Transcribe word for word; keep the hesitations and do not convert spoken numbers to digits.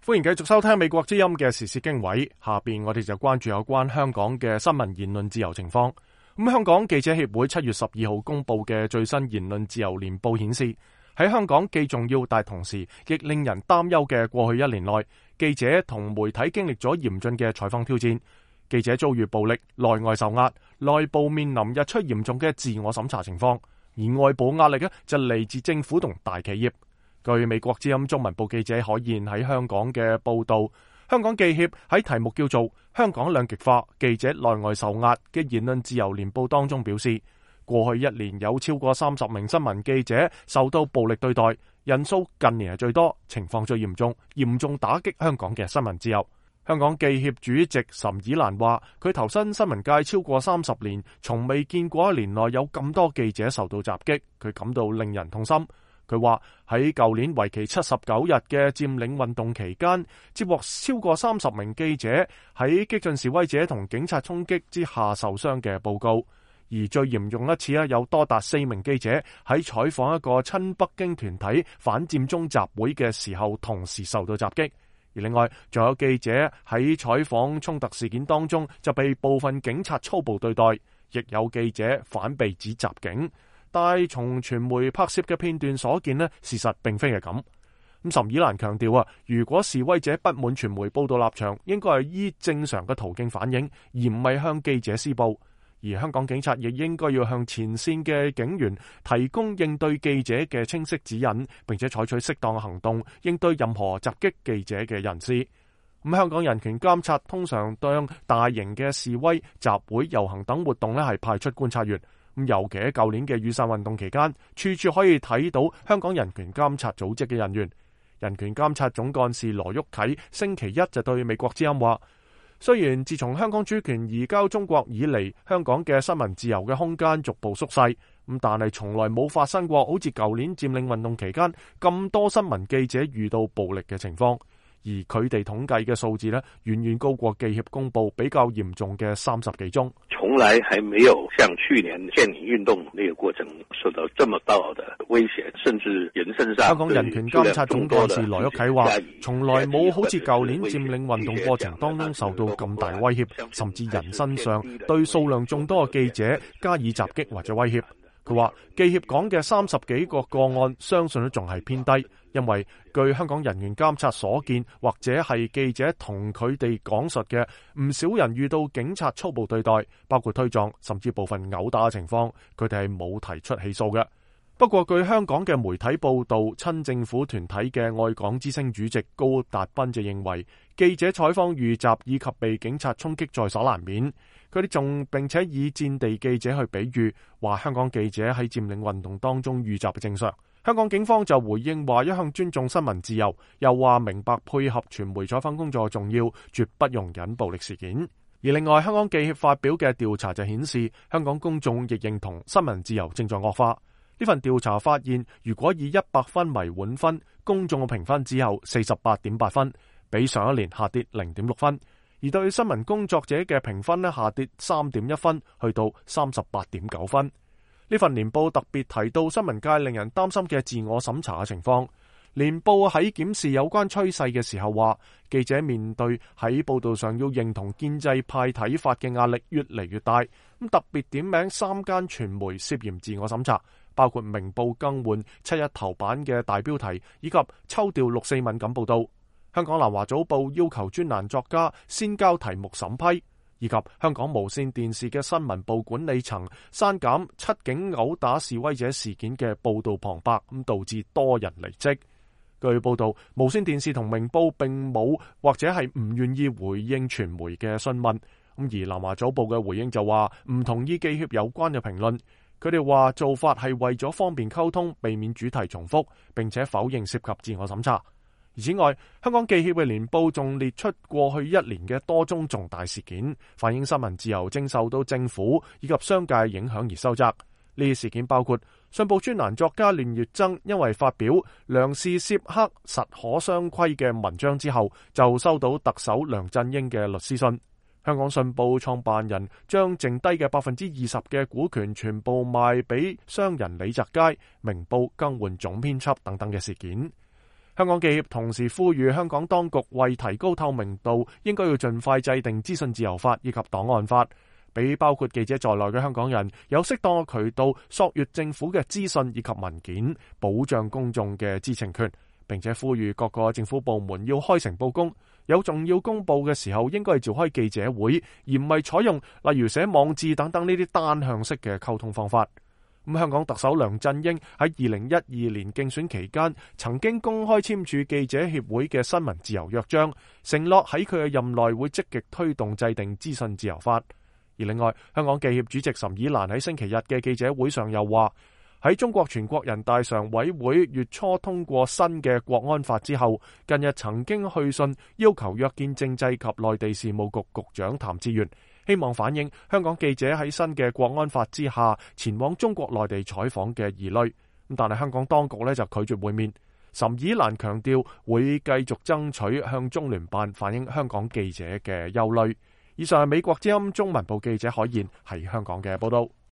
歡迎繼續收聽美國之音嘅時事經緯，下邊我哋就關注有關香港嘅新聞言論自由情況。咁香港記者協會七月十二號公布嘅最新言論自由年報顯示，喺香港既重要但同時亦令人擔憂嘅過去一年內，記者同媒體經歷咗嚴峻嘅採訪挑戰，記者遭遇暴力，內外受壓，內部面臨日趨嚴重嘅自我審查情況，而外部壓力呢就嚟自政府同大企業。據美國之音中文部記者海燕喺香港嘅報道，香港記協喺題目叫做《香港兩極化，記者內外受壓》嘅言論自由年報當中表示，過去一年有超過三十名新聞記者受到暴力對待，人數近年係最多，情況最嚴重，嚴重打擊香港嘅新聞自由。香港記協主席岑以蘭話，佢投身新聞界超過三十年，從未見過一年內有咁多記者受到襲擊，佢感到令人痛心。佢話喺舊年為期七十九日嘅佔領運動期間，接獲超過三十名記者喺激進示威者同警察衝擊之下受傷嘅報告，而最嚴重一次有多達四名記者喺採訪一個親北京團體反佔中集會嘅時候同時受到襲擊，而另外仲有記者喺採訪衝突事件當中就被部分警察粗暴對待，亦有記者反被指襲警。但係從傳媒拍攝嘅片段所見呢，事實並非係咁。咁岑以蘭強調啊，如果示威者不滿傳媒報道立場，應該係依正常嘅途徑反映，而唔係向記者施暴。而香港警察亦應該要向前線嘅警員提供應對記者嘅清晰指引，並且採取適當嘅行動，應對任何襲擊記者嘅人士。咁香港人權監察通常對大型嘅示威、集會、遊行等活動呢係派出觀察員。咁尤其喺舊年嘅雨傘運動期間，處處可以睇到香港人權監察組織嘅人員。人權監察總幹事羅旭啟星期一就對美國之音話，雖然自從香港主權移交中國以嚟，香港嘅新聞自由嘅空間逐步縮細，咁但係從來冇發生過好似舊年佔領運動期間咁多新聞記者遇到暴力嘅情況。而佢哋統計嘅數字呢，遠遠高過記協公布比較嚴重嘅三十幾宗。 從來還沒有像去年佔領運動那個過程受到這麼大的威脅，甚至人身上。 香港人權監察總幹事羅旭啟話，從來冇好似舊年佔領運動過程當中受到咁大威脅，甚至人身上對數量眾多嘅記者加以襲擊或者威脅。佢話記協講嘅三十幾個個案，相信都仲係偏低，因為據香港人權監察所見，或者係記者同佢哋講述嘅，唔少人遇到警察粗暴對待，包括推撞，甚至部分毆打嘅情況，佢哋係冇提出起訴嘅。不過據香港嘅媒體報道，親政府團體嘅愛港之聲主席高達斌就認為，記者採訪遇襲以及被警察衝擊在所難免。佢哋仲並且以戰地記者去比喻，話香港記者喺佔領運動當中遇襲嘅正常。香港警方就回應話，一向尊重新聞自由，又話明白配合傳媒採訪工作重要，絕不容忍暴力事件。而另外，香港記協發表嘅調查就顯示，香港公眾亦認同新聞自由正在惡化。呢份調查發現，如果以一百分為滿分，公眾嘅評分只有四十八點八分，比上一年下跌零點六分。而對新聞工作者嘅評分呢，下跌三點一分，去到三十八點九分。呢份年報特別提到新聞界令人擔心嘅自我審查嘅情況。年報喺檢視有關趨勢嘅時候話，記者面對喺報道上要認同建制派睇法嘅壓力越嚟越大。咁特別點名三間傳媒涉嫌自我審查，包括明報更換七一頭版嘅大標題，以及抽調六四敏感報道。香港南華早報要求專欄作家先交題目審批，以及香港無線電視嘅新聞部管理層刪減七警毆打示威者事件嘅報道旁白，咁導致多人離職。據報道，無線電視同明報並冇或者係唔願意回應傳媒嘅詢問。咁而南華早報嘅回應就話唔同意記協有關嘅評論。佢哋話做法係為咗方便溝通，避免主題重複，並且否認涉及自我審查。而此外，香港記協嘅年報仲列出過去一年嘅多宗重大事件，反映新聞自由正受到政府以及商界影響而收窄。呢啲事件包括信報專欄作家練乙錚因為發表梁氏涉黑實可雙規嘅文章之後，就收到特首梁振英嘅律師信。香港信報創辦人將剩低嘅百分之二十嘅股權全部賣俾商人李澤楷，明報更換總編輯等等嘅事件。 香港記協同時呼籲香港當局為提高透明度，應該要盡快制定資訊自由法以及檔案法，俾包括記者在內嘅香港人有適當嘅渠道索閱政府嘅資訊以及文件，保障公眾嘅知情權。並且呼籲各個政府部門要開誠佈公，有重要公佈嘅時候應該召開記者會，而唔係採用例如寫網誌等等呢啲單向式嘅溝通方法。咁香港特首梁振英喺二零一二年競選期間曾經公開簽署記者協會嘅新聞自由約章，承諾喺佢嘅任內會積極推動制定資訊自由法。而另外，香港記協主席岑以蘭喺星期日嘅記者會上又話，喺中國全國人大常委會月初通過新嘅國安法之後，近日曾經去信要求約見政制及內地事務局局長譚志源，希望反映香港記者喺新嘅國安法之下前往中國內地採訪嘅疑慮。但係香港當局呢就拒絕會面。岑以蘭強調會繼續爭取向中聯辦反映香港記者嘅憂慮。以上係美國之音中文部記者海燕喺香港嘅報道。